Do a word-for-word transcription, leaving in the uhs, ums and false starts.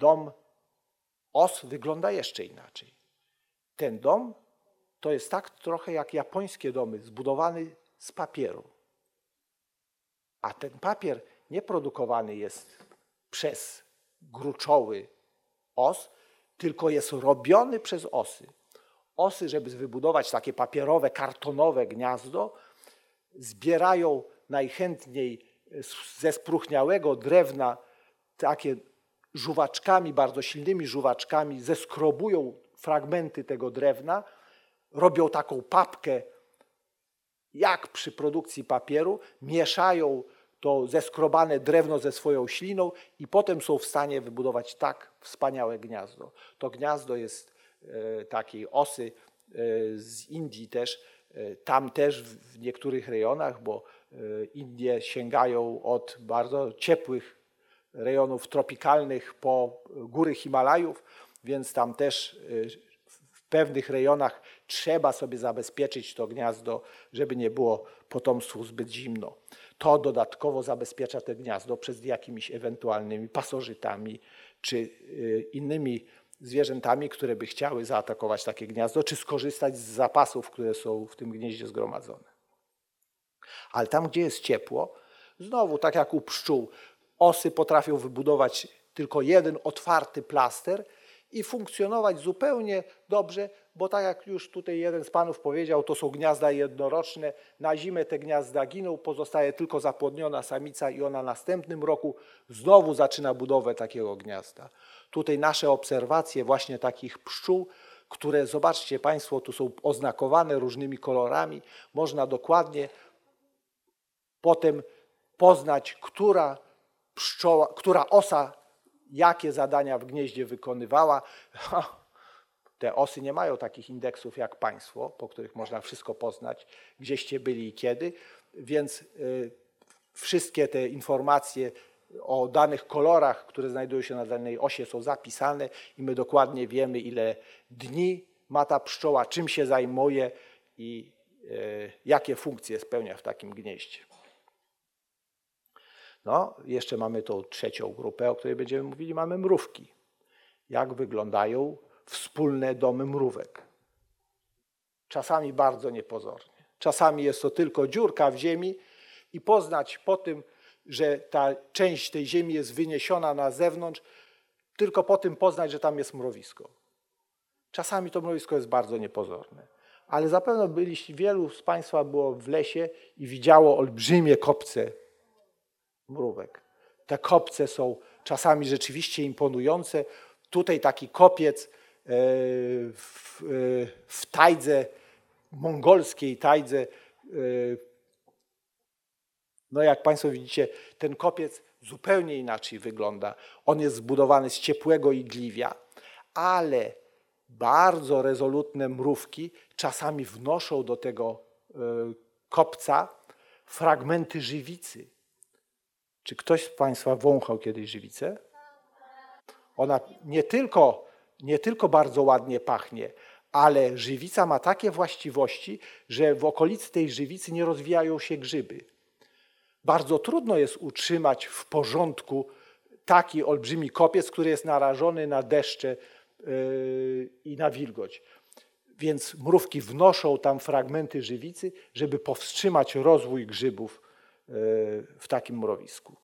dom os wygląda jeszcze inaczej. Ten dom to jest tak trochę jak japońskie domy, zbudowany z papieru. A ten papier nie produkowany jest przez gruczoły os, tylko jest robiony przez osy. Osy, żeby wybudować takie papierowe, kartonowe gniazdo, zbierają najchętniej ze spróchniałego drewna takie żuwaczkami, bardzo silnymi żuwaczkami, zeskrobują fragmenty tego drewna, robią taką papkę, jak przy produkcji papieru, mieszają to zeskrobane drewno ze swoją śliną i potem są w stanie wybudować tak wspaniałe gniazdo. To gniazdo jest e, takiej osy e, z Indii też, e, tam też w niektórych rejonach, bo e, Indie sięgają od bardzo ciepłych rejonów tropikalnych po góry Himalajów, więc tam też e, w pewnych rejonach trzeba sobie zabezpieczyć to gniazdo, żeby nie było potomstwu zbyt zimno. To dodatkowo zabezpiecza to gniazdo przed jakimiś ewentualnymi pasożytami czy innymi zwierzętami, które by chciały zaatakować takie gniazdo, czy skorzystać z zapasów, które są w tym gnieździe zgromadzone. Ale tam, gdzie jest ciepło, znowu tak jak u pszczół, osy potrafią wybudować tylko jeden otwarty plaster i funkcjonować zupełnie dobrze, bo tak jak już tutaj jeden z panów powiedział, to są gniazda jednoroczne. Na zimę te gniazda giną, pozostaje tylko zapłodniona samica i ona następnym roku znowu zaczyna budowę takiego gniazda. Tutaj nasze obserwacje właśnie takich pszczół, które zobaczcie państwo, tu są oznakowane różnymi kolorami. Można dokładnie potem poznać, która pszczoła, która osa jakie zadania w gnieździe wykonywała. Te osy nie mają takich indeksów jak państwo, po których można wszystko poznać, gdzieście byli i kiedy, więc y, wszystkie te informacje o danych kolorach, które znajdują się na danej osie, są zapisane i my dokładnie wiemy, ile dni ma ta pszczoła, czym się zajmuje i y, jakie funkcje spełnia w takim gnieździe. No, jeszcze mamy tą trzecią grupę, o której będziemy mówili, mamy mrówki. Jak wyglądają wspólne domy mrówek? Czasami bardzo niepozornie. Czasami jest to tylko dziurka w ziemi i poznać po tym, że ta część tej ziemi jest wyniesiona na zewnątrz, tylko po tym poznać, że tam jest mrowisko. Czasami to mrowisko jest bardzo niepozorne. Ale zapewne byliście, wielu z państwa było w lesie i widziało olbrzymie kopce mrówek. Te kopce są czasami rzeczywiście imponujące. Tutaj taki kopiec w, w tajdze, mongolskiej tajdze. No jak państwo widzicie, ten kopiec zupełnie inaczej wygląda. On jest zbudowany z ciepłego igliwia, ale bardzo rezolutne mrówki czasami wnoszą do tego kopca fragmenty żywicy. Czy ktoś z państwa wąchał kiedyś żywicę? Ona nie tylko, nie tylko bardzo ładnie pachnie, ale żywica ma takie właściwości, że w okolicy tej żywicy nie rozwijają się grzyby. Bardzo trudno jest utrzymać w porządku taki olbrzymi kopiec, który jest narażony na deszcze yy, i na wilgoć. Więc mrówki wnoszą tam fragmenty żywicy, żeby powstrzymać rozwój grzybów w takim mrowisku.